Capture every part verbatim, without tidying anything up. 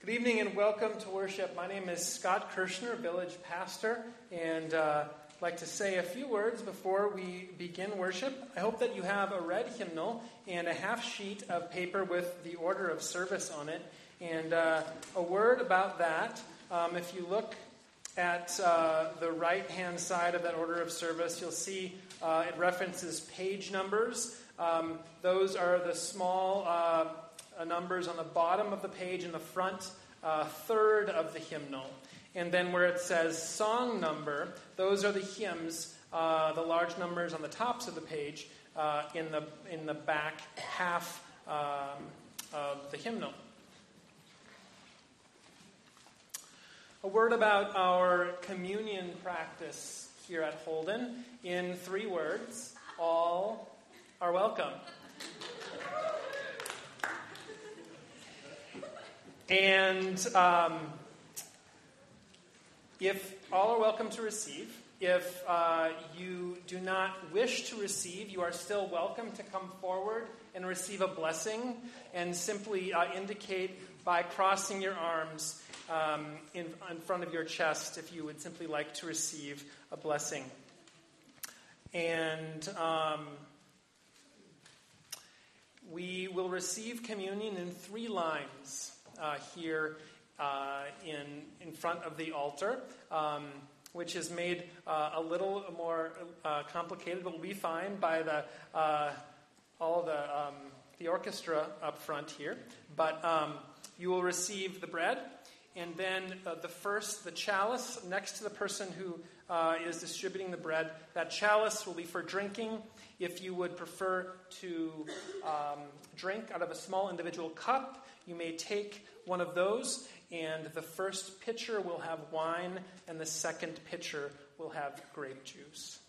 Good evening and welcome to worship. My name is Scott Kirshner, village pastor, and uh, I'd like to say a few words before we begin worship. I hope that you have a red hymnal and a half sheet of paper with the order of service on it. And uh, a word about that, um, if you look at uh, the right-hand side of that order of service, you'll see uh, it references page numbers. Um, those are the small uh, numbers on the bottom of the page in the front uh, third of the hymnal. And then where it says song number, those are the hymns, uh, the large numbers on the tops of the page uh, in the in the back half um, of the hymnal. A word about our communion practice here at Holden in three words: all are welcome. And um, if all are welcome to receive, if uh, you do not wish to receive, you are still welcome to come forward and receive a blessing, and simply uh, indicate by crossing your arms um, in, in front of your chest if you would simply like to receive a blessing. And um, we will receive communion in three lines. Uh, here uh, in in front of the altar, um, which is made uh, a little more uh, complicated, but will be fine by the uh, all the um, the orchestra up front here. But um, you will receive the bread, and then uh, the first the chalice next to the person who uh, is distributing the bread. That chalice will be for drinking. If you would prefer to um, drink out of a small individual cup, you may take one of those, and the first pitcher will have wine, and the second pitcher will have grape juice.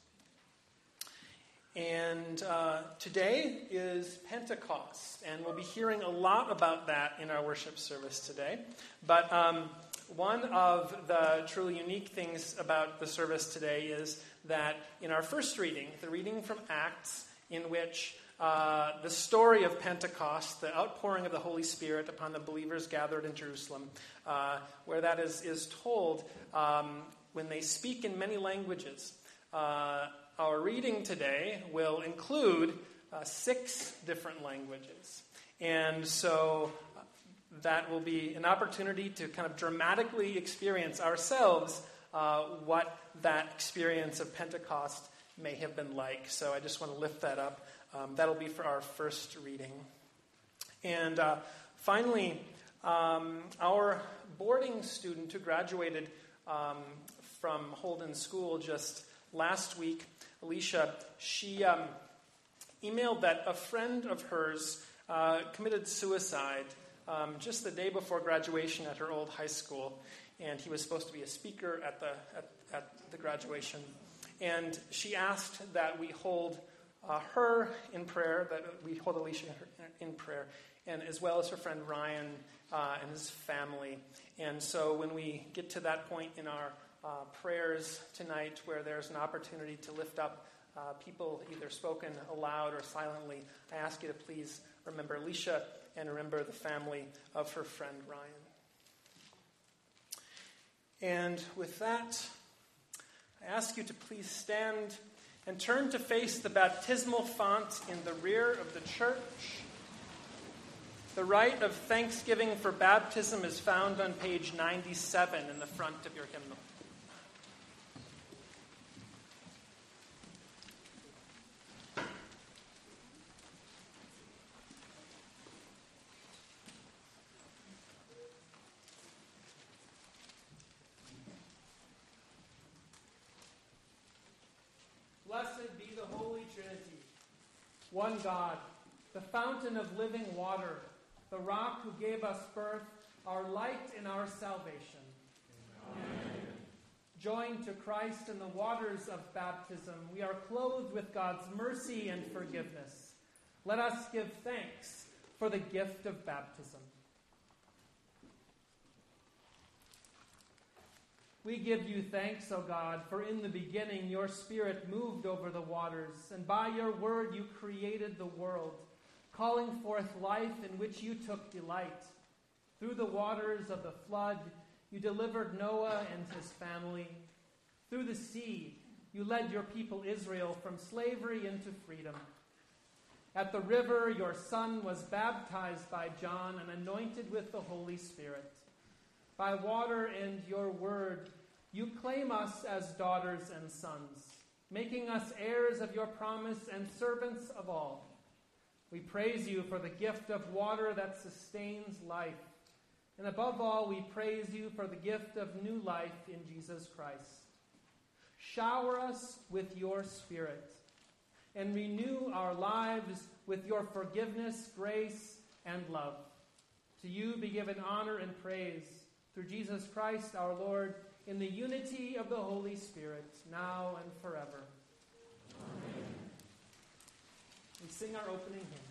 And uh, today is Pentecost, and we'll be hearing a lot about that in our worship service today. But um, one of the truly unique things about the service today is that in our first reading, the reading from Acts, in which Uh, the story of Pentecost, the outpouring of the Holy Spirit upon the believers gathered in Jerusalem, uh, where that is, is told um, when they speak in many languages. Uh, our reading today will include uh, six different languages. And so uh, that will be an opportunity to kind of dramatically experience ourselves uh, what that experience of Pentecost may have been like. So I just want to lift that up. Um, that'll be for our first reading. And uh, finally, um, our boarding student who graduated um, from Holden School just last week, Alicia, she um, emailed that a friend of hers uh, committed suicide um, just the day before graduation at her old high school. And he was supposed to be a speaker at the, at, at the graduation. And she asked that we hold Uh, her in prayer, that we hold Alicia in prayer, and as well as her friend Ryan uh, and his family. And so when we get to that point in our uh, prayers tonight where there's an opportunity to lift up uh, people either spoken aloud or silently, I ask you to please remember Alicia and remember the family of her friend Ryan. And with that, I ask you to please stand and turn to face the baptismal font in the rear of the church. The rite of thanksgiving for baptism is found on page ninety-seven in the front of your hymnal. Blessed be the Holy Trinity, one God, the fountain of living water, the rock who gave us birth, our light and our salvation. Amen. Joined to Christ in the waters of baptism, we are clothed with God's mercy and forgiveness. Let us give thanks for the gift of baptism. We give you thanks, O God, for in the beginning your Spirit moved over the waters, and by your word you created the world, calling forth life in which you took delight. Through the waters of the flood, you delivered Noah and his family. Through the sea, you led your people Israel from slavery into freedom. At the river, your son was baptized by John and anointed with the Holy Spirit. By water and your word, you claim us as daughters and sons, making us heirs of your promise and servants of all. We praise you for the gift of water that sustains life. And above all, we praise you for the gift of new life in Jesus Christ. Shower us with your Spirit and renew our lives with your forgiveness, grace, and love. To you be given honor and praise through Jesus Christ our Lord, in the unity of the Holy Spirit, now and forever. Amen. We sing our opening hymn.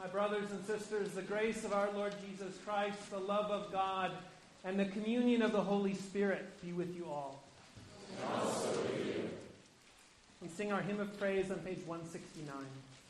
My brothers and sisters, the grace of our Lord Jesus Christ, the love of God, and the communion of the Holy Spirit be with you all. And also with you. We sing our hymn of praise on page one sixty-nine.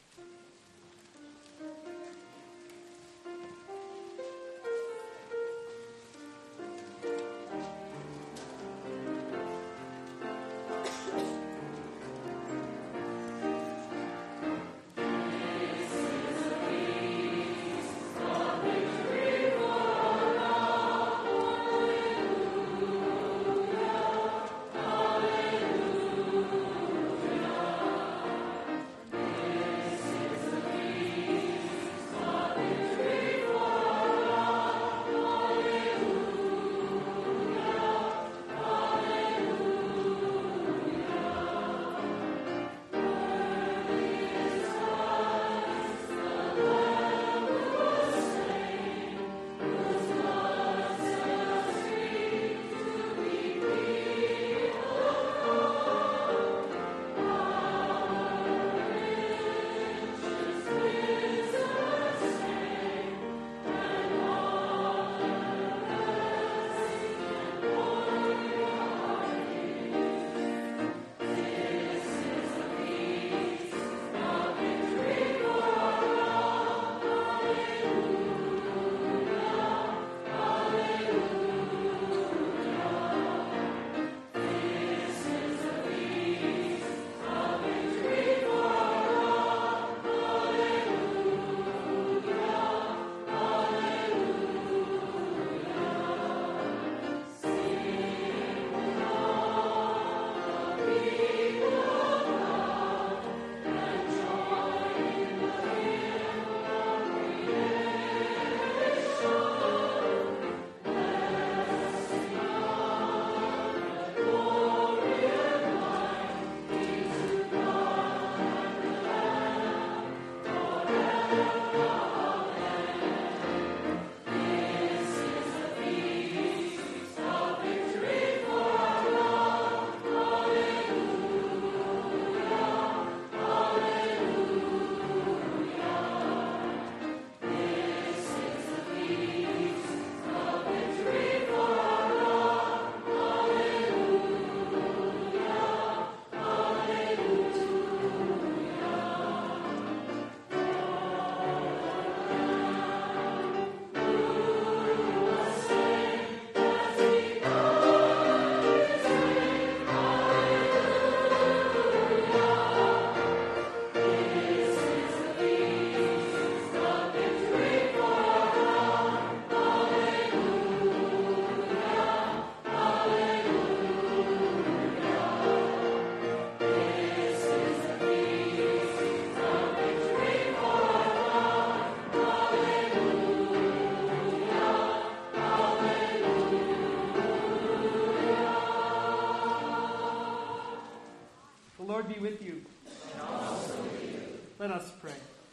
Be with you. And also with you. Let us pray.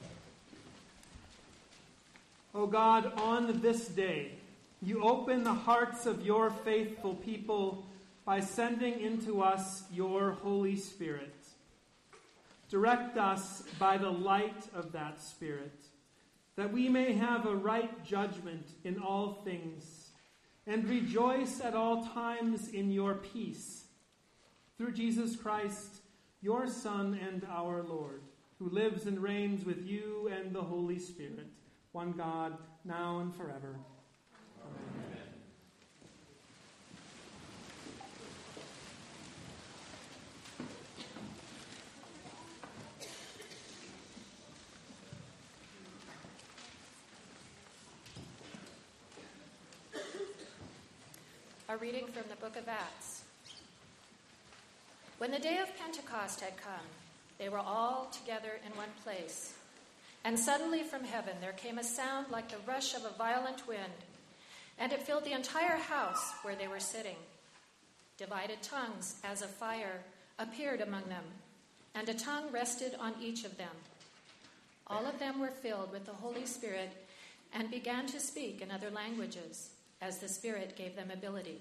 O God, on this day, you open the hearts of your faithful people by sending into us your Holy Spirit. Direct us by the light of that Spirit, that we may have a right judgment in all things, and rejoice at all times in your peace. Through Jesus Christ, your Son and our Lord, who lives and reigns with you and the Holy Spirit, one God, now and forever. Amen. A reading from the book of Acts. When the day of Pentecost had come, they were all together in one place. And suddenly from heaven there came a sound like the rush of a violent wind, and it filled the entire house where they were sitting. Divided tongues as of fire appeared among them, and a tongue rested on each of them. All of them were filled with the Holy Spirit and began to speak in other languages, as the Spirit gave them ability.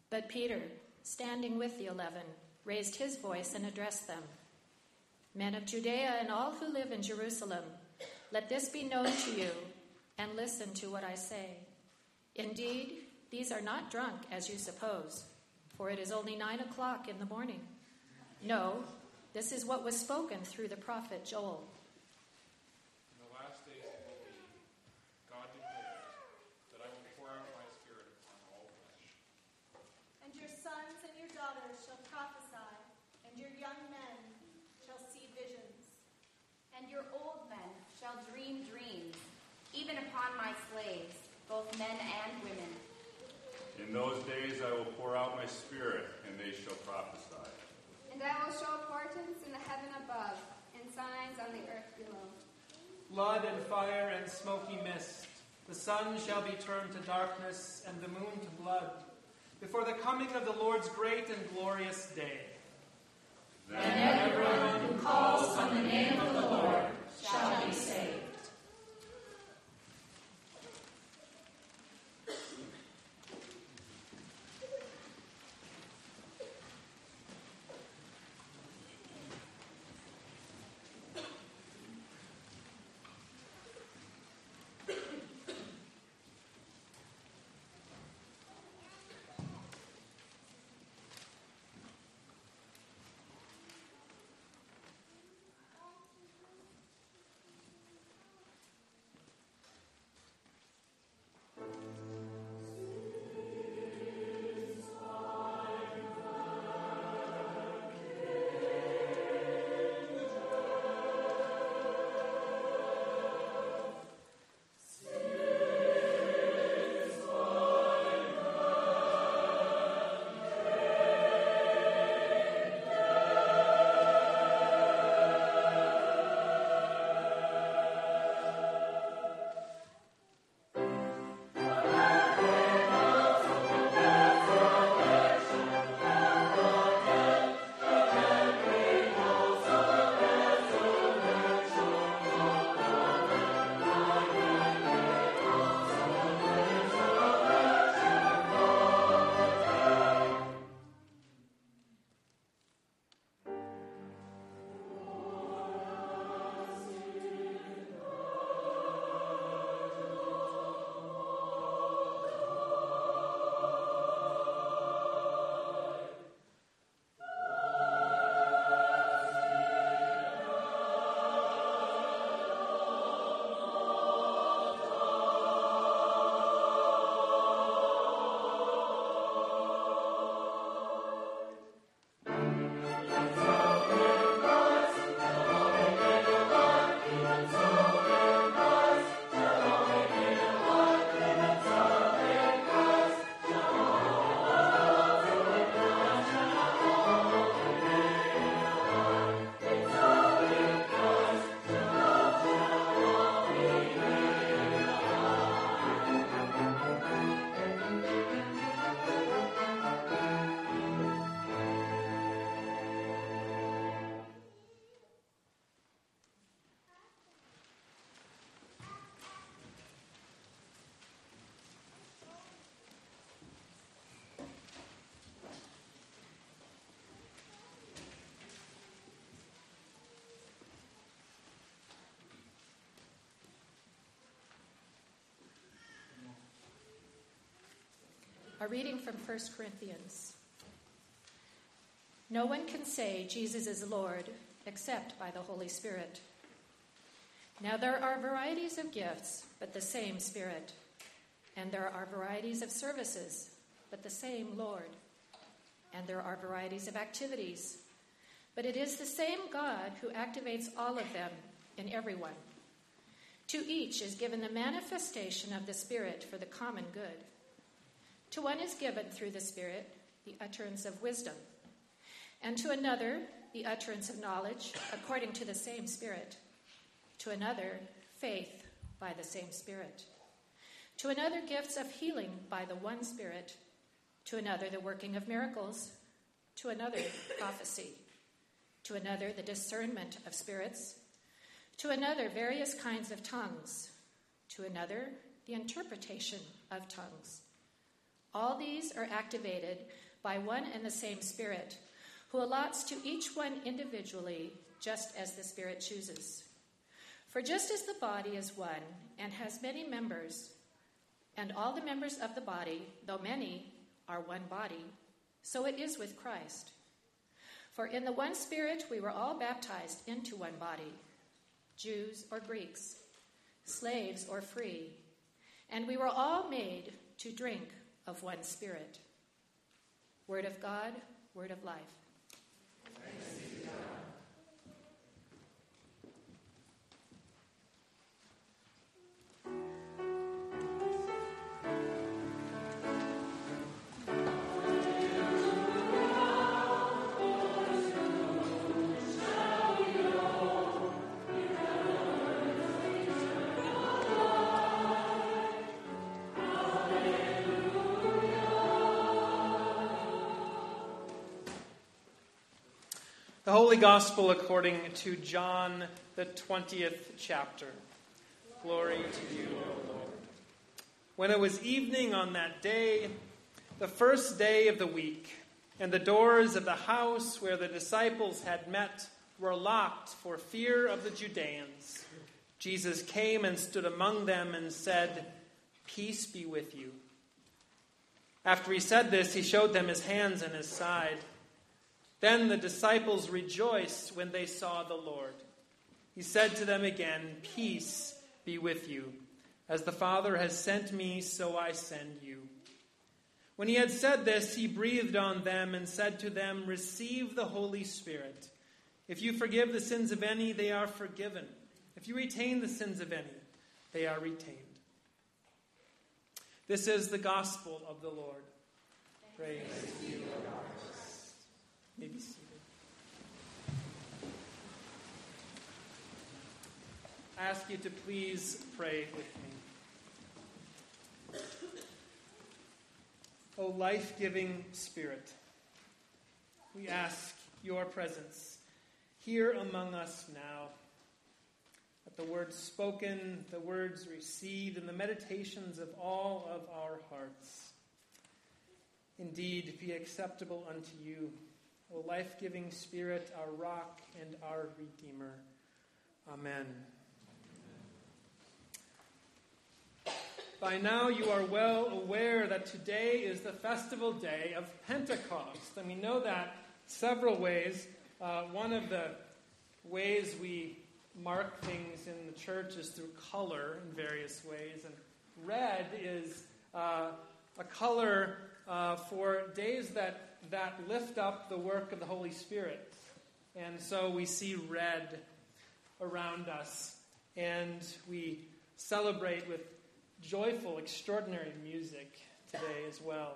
But Peter, standing with the eleven, raised his voice and addressed them. Men of Judea and all who live in Jerusalem, let this be known to you, and listen to what I say. Indeed, these are not drunk, as you suppose, for it is only nine o'clock in the morning. No, this is what was spoken through the prophet Joel. In the last days it will be, God declares, that I will pour out my Spirit upon all flesh. And your sons and your daughters shall prophesy, and your young men shall see visions. And your old men shall dream dreams, even upon my slaves, both men and women. In those days I will pour out my Spirit, and they shall prophesy. And I will show portents in the heaven above, and signs on the earth below. Blood and fire and smoky mist. The sun shall be turned to darkness, and the moon to blood, before the coming of the Lord's great and glorious day. Then everyone who calls on the name of the Lord shall be saved. A reading from First Corinthians. No one can say Jesus is Lord except by the Holy Spirit. Now there are varieties of gifts, but the same Spirit. And there are varieties of services, but the same Lord. And there are varieties of activities, but it is the same God who activates all of them in everyone. To each is given the manifestation of the Spirit for the common good. To one is given through the Spirit the utterance of wisdom, and to another the utterance of knowledge according to the same Spirit. To another, faith by the same Spirit. To another, gifts of healing by the one Spirit. To another, the working of miracles. To another, prophecy. To another, the discernment of spirits. To another, various kinds of tongues. To another, the interpretation of tongues. All these are activated by one and the same Spirit, who allots to each one individually just as the Spirit chooses. For just as the body is one and has many members, and all the members of the body, though many, are one body, so it is with Christ. For in the one Spirit we were all baptized into one body, Jews or Greeks, slaves or free, and we were all made to drink of one Spirit. Word of God, word of life. Thanks be to God. The Holy Gospel according to John, the twentieth chapter. Glory to you, O Lord. When it was evening on that day, the first day of the week, and the doors of the house where the disciples had met were locked for fear of the Judeans, Jesus came and stood among them and said, "Peace be with you." After he said this, he showed them his hands and his side. Then the disciples rejoiced when they saw the Lord. He said to them again, "Peace be with you. As the Father has sent me, so I send you." When he had said this, he breathed on them and said to them, "Receive the Holy Spirit. If you forgive the sins of any, they are forgiven. If you retain the sins of any, they are retained." This is the gospel of the Lord. Praise to you, O God. You may be seated. I ask you to please pray with me. O life-giving Spirit, we ask your presence here among us now. Let the words spoken, the words received, and the meditations of all of our hearts indeed be acceptable unto you, O life-giving Spirit, our rock and our Redeemer. Amen. By now you are well aware that today is the festival day of Pentecost. And we know that several ways. Uh, one of the ways we mark things in the church is through color in various ways. And red is uh, a color uh, for days that that lift up the work of the Holy Spirit. And so we see red around us, and we celebrate with joyful, extraordinary music today as well.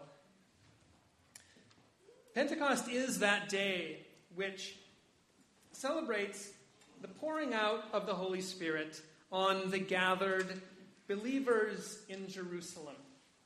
Pentecost is that day which celebrates the pouring out of the Holy Spirit on the gathered believers in Jerusalem.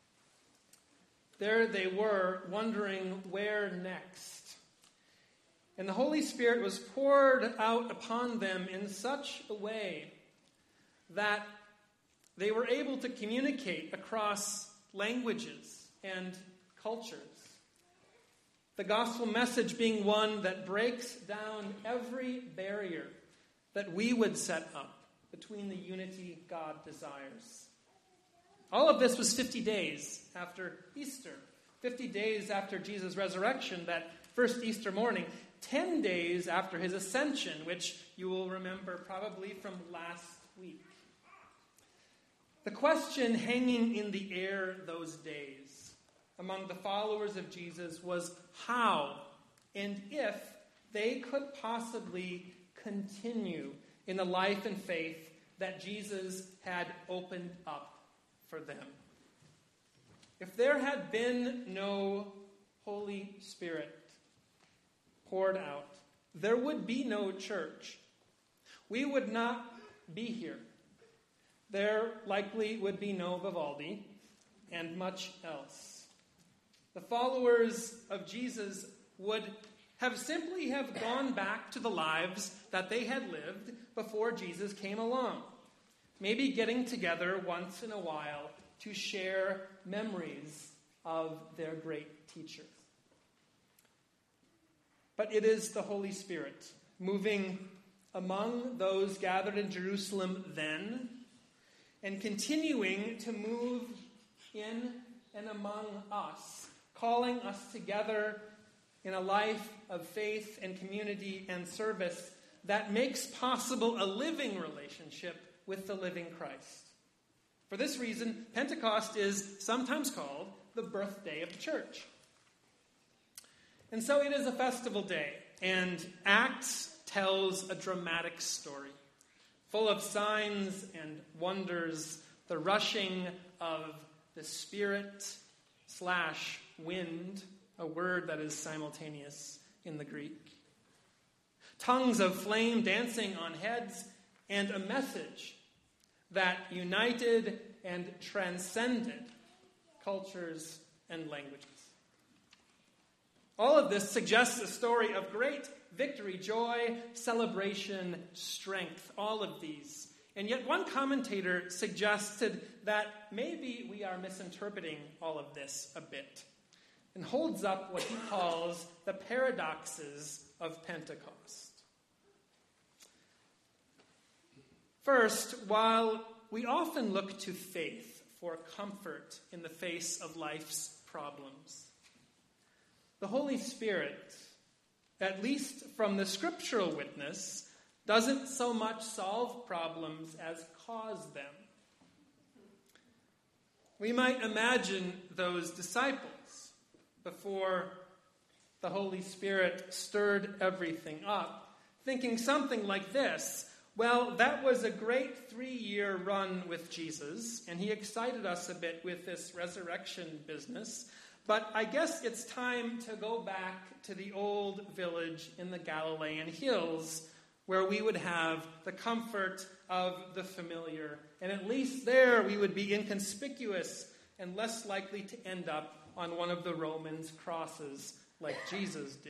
There they were, wondering where next. And the Holy Spirit was poured out upon them in such a way that they were able to communicate across languages and cultures. The gospel message being one that breaks down every barrier that we would set up between the unity God desires. All of this was fifty days after Easter, fifty days after Jesus' resurrection, that first Easter morning, ten days after his ascension, which you will remember probably from last week. The question hanging in the air those days among the followers of Jesus was how and if they could possibly continue in the life and faith that Jesus had opened up for them. If there had been no Holy Spirit poured out, there would be no church. We would not be here. There likely would be no Vivaldi and much else. The followers of Jesus would have simply have gone back to the lives that they had lived before Jesus came along. Maybe getting together once in a while to share memories of their great teacher. But it is the Holy Spirit moving among those gathered in Jerusalem then, and continuing to move in and among us, calling us together in a life of faith and community and service that makes possible a living relationship with the living Christ. For this reason, Pentecost is sometimes called the birthday of the church. And so it is a festival day, and Acts tells a dramatic story, full of signs and wonders, the rushing of the Spirit slash wind, a word that is simultaneous in the Greek, tongues of flame dancing on heads, and a message that united and transcended cultures and languages. All of this suggests a story of great victory, joy, celebration, strength, all of these. And yet one commentator suggested that maybe we are misinterpreting all of this a bit, and holds up what he calls the paradoxes of Pentecost. First, while we often look to faith for comfort in the face of life's problems, the Holy Spirit, at least from the scriptural witness, doesn't so much solve problems as cause them. We might imagine those disciples before the Holy Spirit stirred everything up, thinking something like this: well, that was a great three-year run with Jesus, and he excited us a bit with this resurrection business, but I guess it's time to go back to the old village in the Galilean hills, where we would have the comfort of the familiar, and at least there we would be inconspicuous and less likely to end up on one of the Romans' crosses like Jesus did.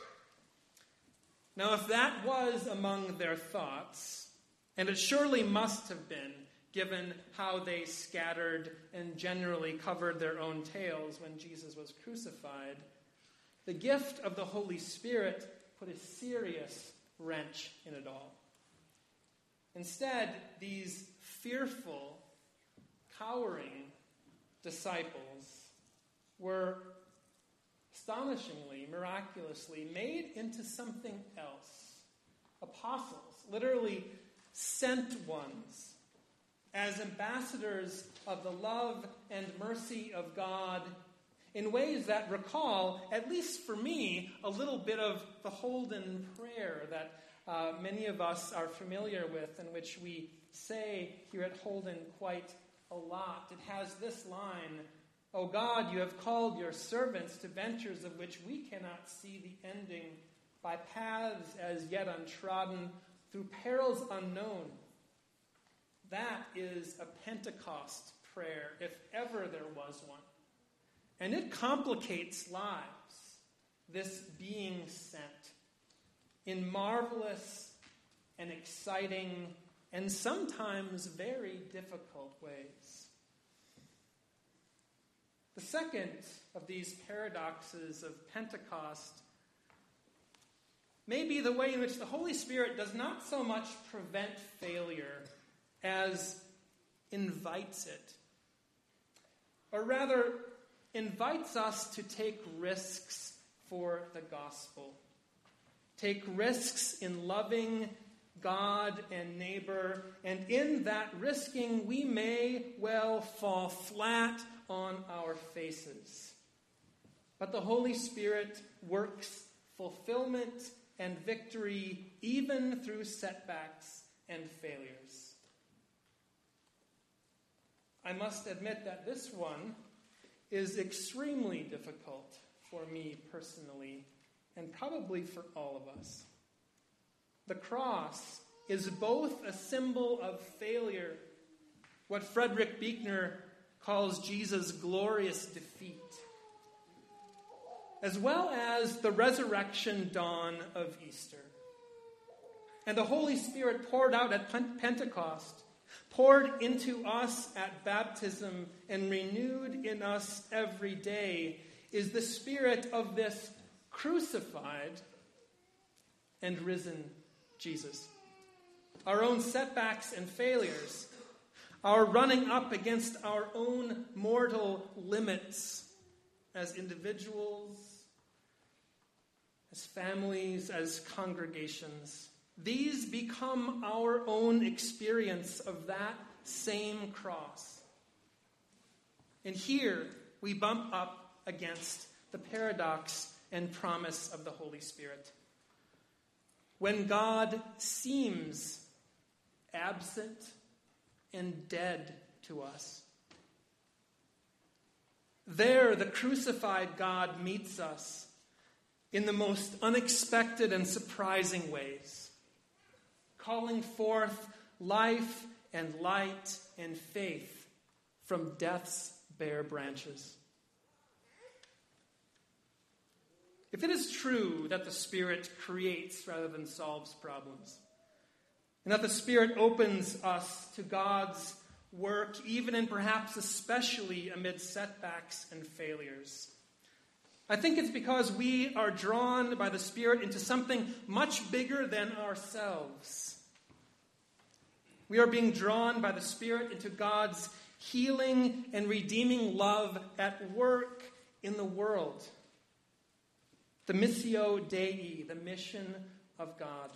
Now, if that was among their thoughts, and it surely must have been, given how they scattered and generally covered their own tails when Jesus was crucified, the gift of the Holy Spirit put a serious wrench in it all. Instead, these fearful, cowering disciples were astonishingly, miraculously made into something else. Apostles, literally sent ones, as ambassadors of the love and mercy of God, in ways that recall, at least for me, a little bit of the Holden prayer that uh, many of us are familiar with, and which we say here at Holden quite a lot. It has this line: "O God, you have called your servants to ventures of which we cannot see the ending, by paths as yet untrodden, through perils unknown." That is a Pentecost prayer, if ever there was one. And it complicates lives, this being sent, in marvelous and exciting and sometimes very difficult ways. The second of these paradoxes of Pentecost may be the way in which the Holy Spirit does not so much prevent failure as invites it, or rather invites us to take risks for the gospel. Take risks in loving God and neighbor, and in that risking we may well fall flat on our faces. But the Holy Spirit works fulfillment and victory even through setbacks and failures. I must admit that this one is extremely difficult for me personally, and probably for all of us. The cross is both a symbol of failure, what Frederick Buechner calls Jesus' glorious defeat, as well as the resurrection dawn of Easter. And the Holy Spirit poured out at Pentecost poured into us at baptism and renewed in us every day, is the Spirit of this crucified and risen Jesus. Our own setbacks and failures, our running up against our own mortal limits as individuals, as families, as congregations, these become our own experience of that same cross. And here we bump up against the paradox and promise of the Holy Spirit. When God seems absent and dead to us, there the crucified God meets us in the most unexpected and surprising ways, calling forth life and light and faith from death's bare branches. If it is true that the Spirit creates rather than solves problems, and that the Spirit opens us to God's work, even and perhaps especially amid setbacks and failures, I think it's because we are drawn by the Spirit into something much bigger than ourselves. We are being drawn by the Spirit into God's healing and redeeming love at work in the world. The Missio Dei, the mission of God.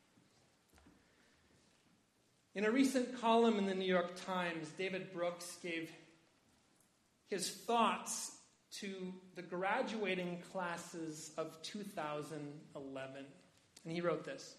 In a recent column in the New York Times, David Brooks gave his thoughts to the graduating classes of two thousand eleven. And he wrote this: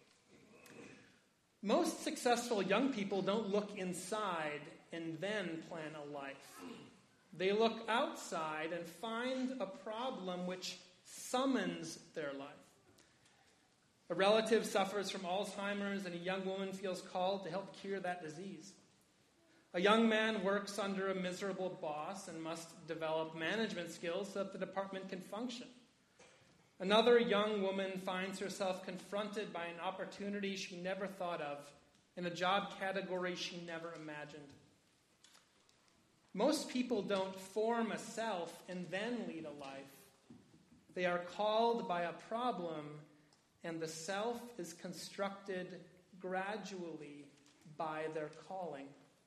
most successful young people don't look inside and then plan a life. They look outside and find a problem which summons their life. A relative suffers from Alzheimer's and a young woman feels called to help cure that disease. A young man works under a miserable boss and must develop management skills so that the department can function. Another young woman finds herself confronted by an opportunity she never thought of in a job category she never imagined. Most people don't form a self and then lead a life. They are called by a problem, and the self is constructed gradually by their calling.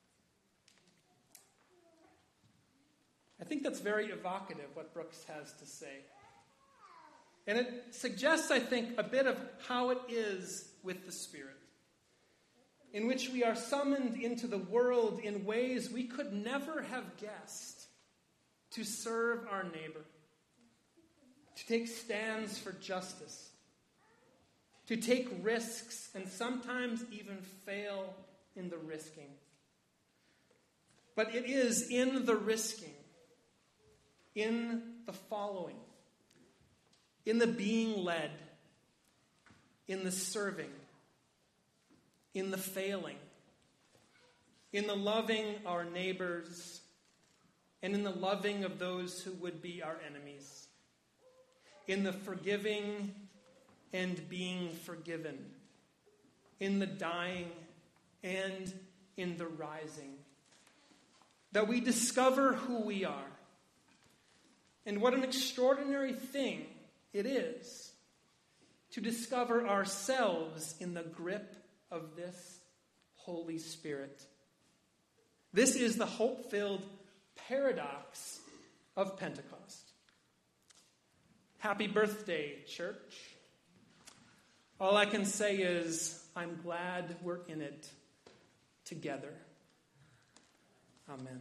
I think that's very evocative, what Brooks has to say. And it suggests, I think, a bit of how it is with the Spirit, in which we are summoned into the world in ways we could never have guessed, to serve our neighbor, to take stands for justice, to take risks, and sometimes even fail in the risking. But it is in the risking, in the following, in the being led, in the serving, in the failing, in the loving our neighbors, and in the loving of those who would be our enemies, in the forgiving and being forgiven, in the dying and in the rising, that we discover who we are. And what an extraordinary thing it is to discover ourselves in the grip of this Holy Spirit. This is the hope-filled paradox of Pentecost. Happy birthday, church. All I can say is, I'm glad we're in it together. Amen.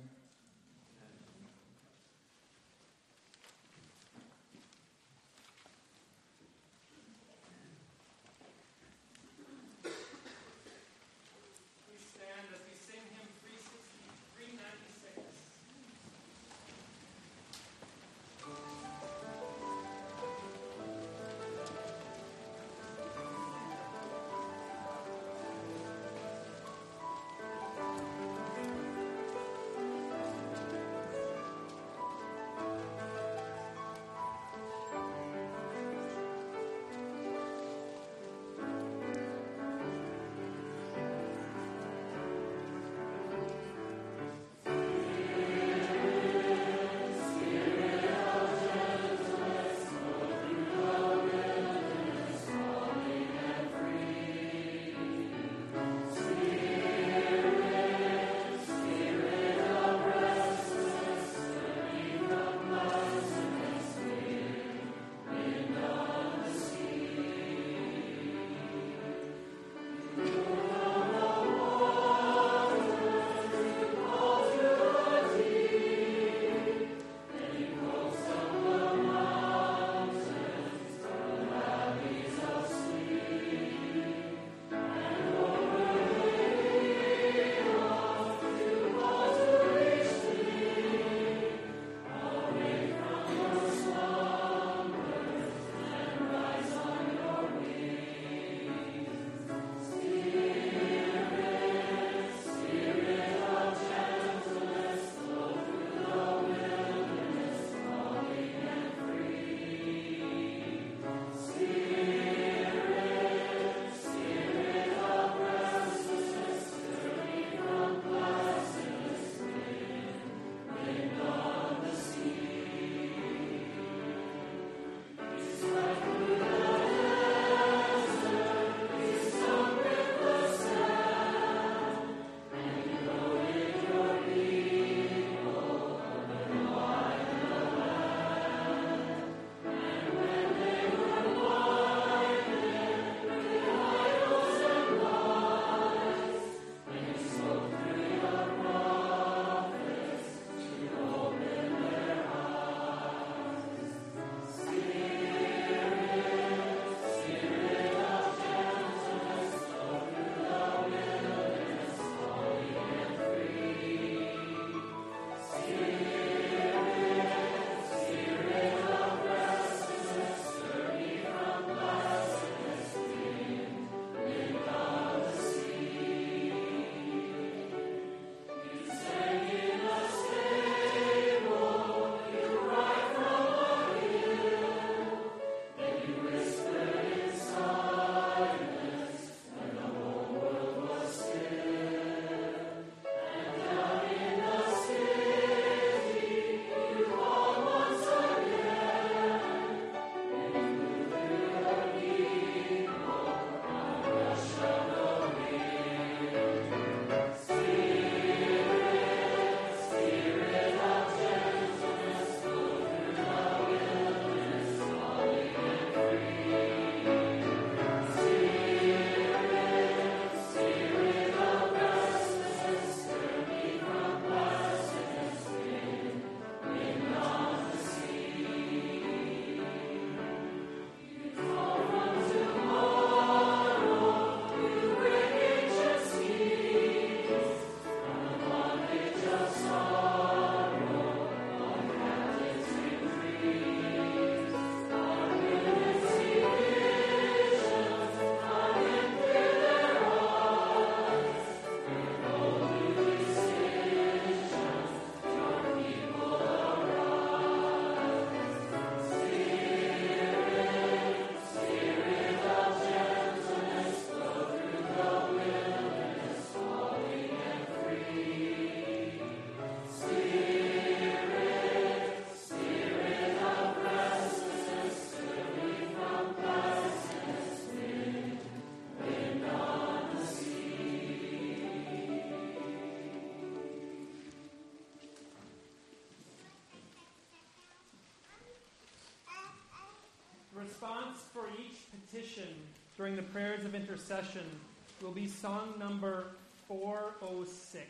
benediction during the prayers of intercession will be song number four oh six.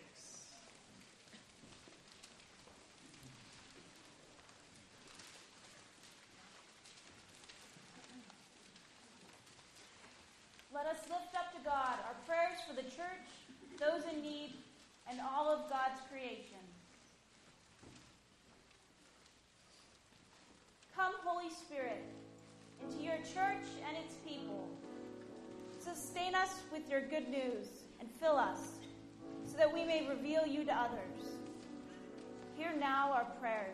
Let us lift up to God our prayers for the church, those in need, and all of God's creation. Come, Holy Spirit, into your church and its people. Sustain us with your good news and fill us so that we may reveal you to others. Hear now our prayers.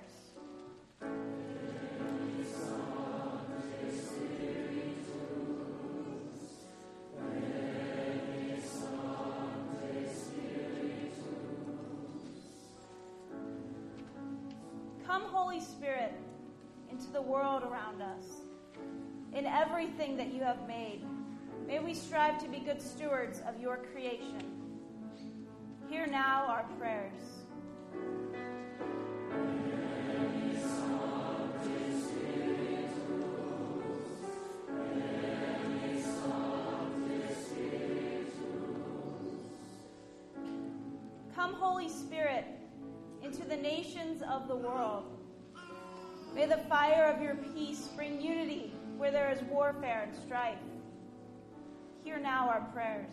Come, Holy Spirit, into the world around us. In everything that you have made, may we strive to be good stewards of your creation. Hear now our prayers. Come, Holy Spirit, into the nations of the world. May the fire of your peace bring unity where there is warfare and strife. Hear now our prayers.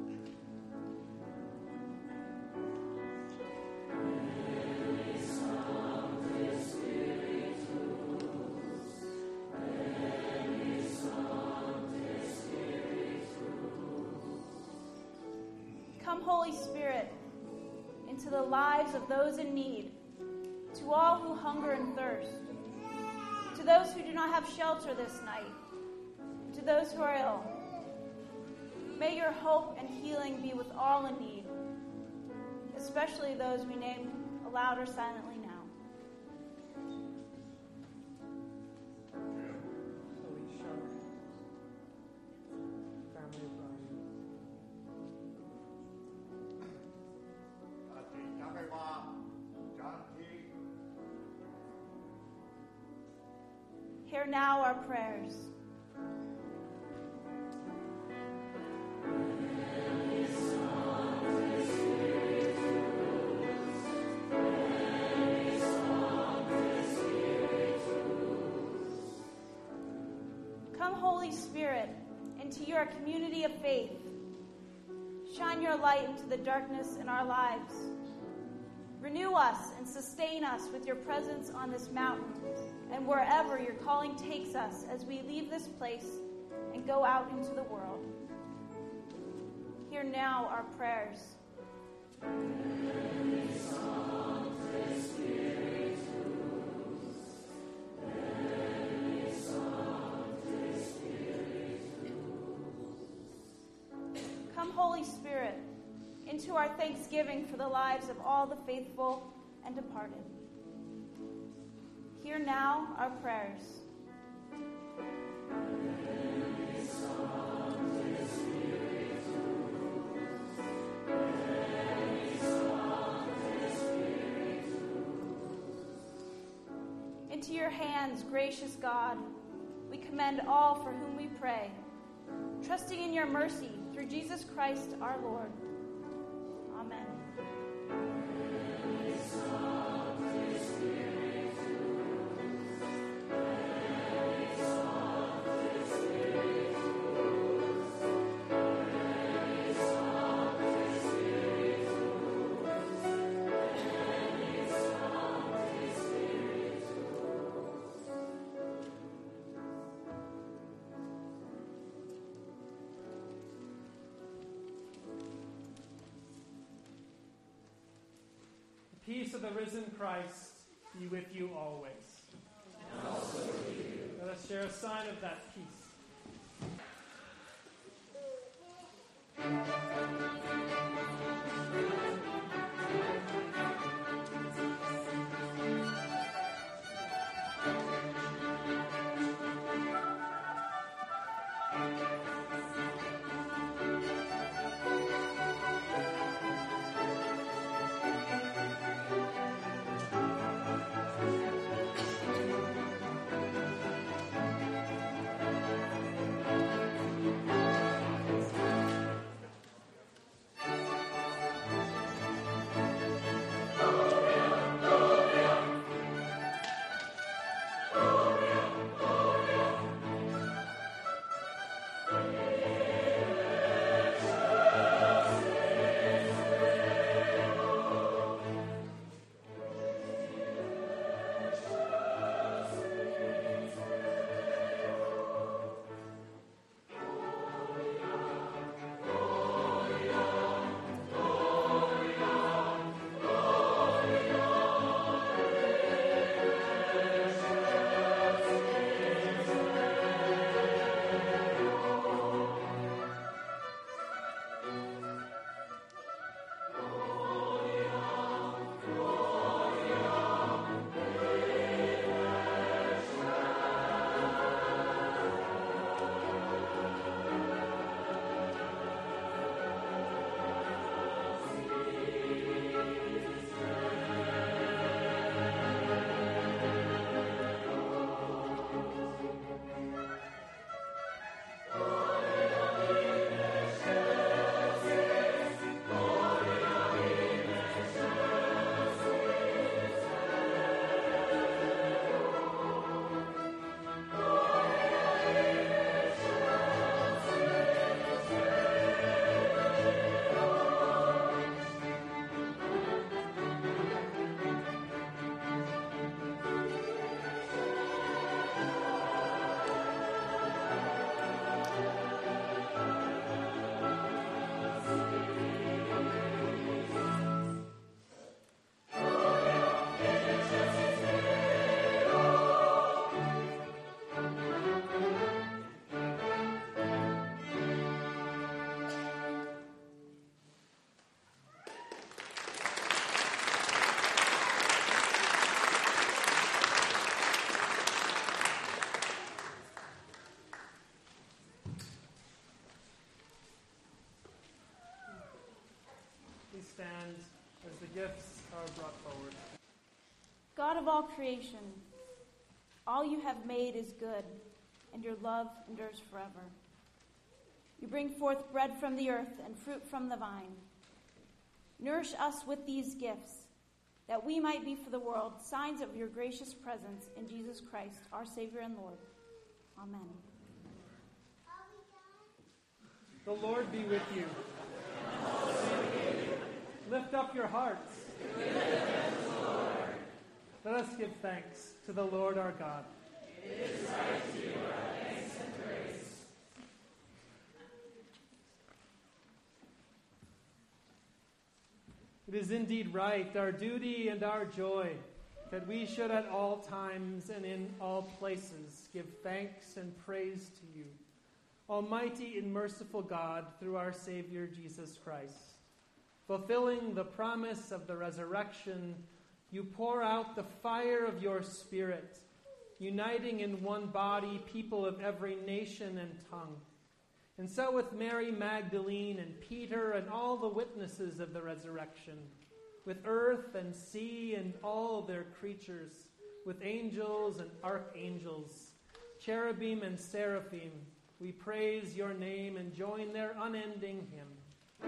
Come, Holy Spirit, into the lives of those in need, to all who hunger and thirst, to those who do not have shelter this night, to those who are ill. May your hope and healing be with all in need, especially those we name aloud or silently now. Holy Charlotte, family of Brian. Hear now our prayers. Come, Holy Spirit, into your community of faith. Shine your light into the darkness in our lives. Renew us and sustain us with your presence on this mountain and wherever your calling takes us as we leave this place and go out into the world. Hear now our prayers. Come, Holy Spirit, into our thanksgiving for the lives of all the faithful and departed. Hear now our prayers. Into your hands, gracious God, we commend all for whom we pray, trusting in your mercy through Jesus Christ our Lord. Amen. The peace of the risen Christ be with you always. And also with you. Let us share a sign of that peace. stand as the gifts are brought forward. God of all creation, all you have made is good, and your love endures forever. You bring forth bread from the earth and fruit from the vine. Nourish us with these gifts, that we might be for the world signs of your gracious presence in Jesus Christ, our Savior and Lord. Amen. The Lord be with you. Lift up your hearts. Let us give thanks to the Lord our God. It is right to you our thanks and praise. It is indeed right, our duty and our joy, that we should at all times and in all places give thanks and praise to you, Almighty and merciful God, through our Savior Jesus Christ. Fulfilling the promise of the resurrection, you pour out the fire of your Spirit, uniting in one body people of every nation and tongue. And so with Mary Magdalene and Peter and all the witnesses of the resurrection, with earth and sea and all their creatures, with angels and archangels, cherubim and seraphim, we praise your name and join their unending hymn.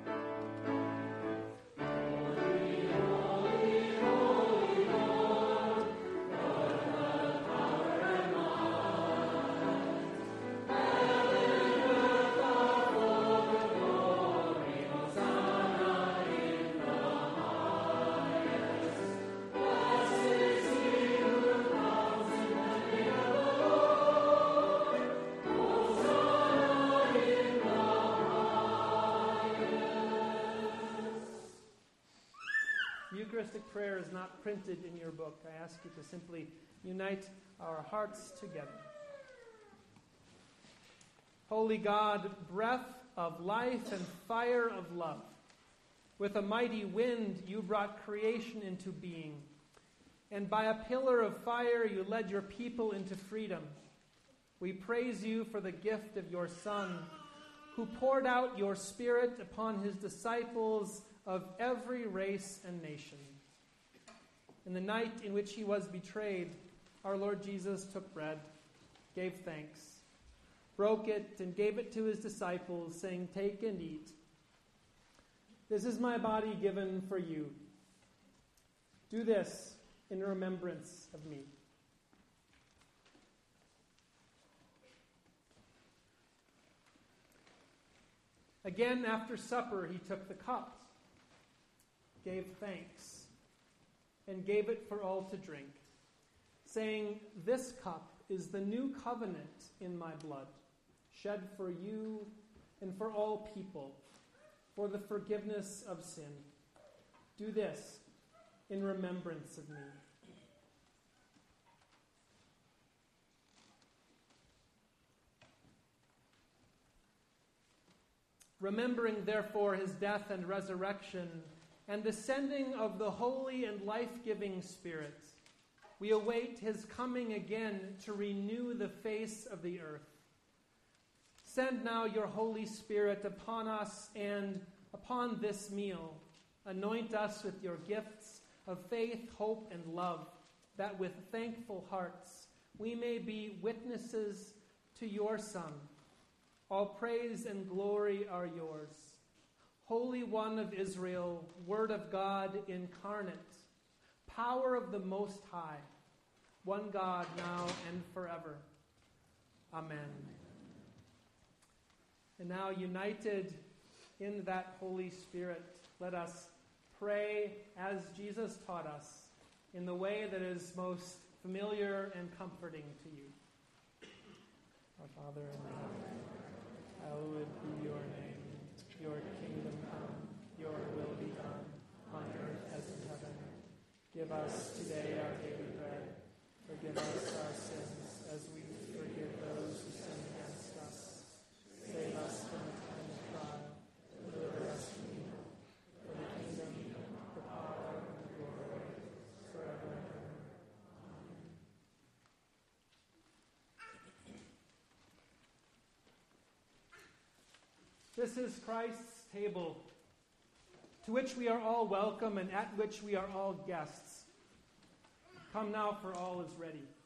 Eucharistic prayer is not printed in your book. I ask you to simply unite our hearts together. Holy God, breath of life and fire of love, with a mighty wind you brought creation into being, and by a pillar of fire you led your people into freedom. We praise you for the gift of your Son, who poured out your Spirit upon his disciples of every race and nation. In the night in which he was betrayed, our Lord Jesus took bread, gave thanks, broke it, and gave it to his disciples, saying, "Take and eat. This is my body given for you. Do this in remembrance of me." Again, after supper, he took the cup, gave thanks, and gave it for all to drink, saying, "This cup is the new covenant in my blood, shed for you and for all people, for the forgiveness of sin. Do this in remembrance of me." Remembering, therefore, his death and resurrection, and the sending of the Holy and life-giving Spirit, we await his coming again to renew the face of the earth. Send now your Holy Spirit upon us and upon this meal. Anoint us with your gifts of faith, hope, and love, that with thankful hearts we may be witnesses to your Son. All praise and glory are yours. Holy One of Israel, Word of God incarnate, power of the Most High, one God now and forever. Amen. And now, united in that Holy Spirit, let us pray as Jesus taught us, in the way that is most familiar and comforting to you. Our Father in heaven, hallowed be your name. Your kingdom come, your will be done, on earth as in heaven. Give us today our daily bread. Forgive us our sins, as we forgive those who sin against us. Save us from the time of trial. Deliver us from evil. For the kingdom, the power, and the glory, forever and ever. Amen. This is Christ's table, to which we are all welcome and at which we are all guests. Come now, for all is ready.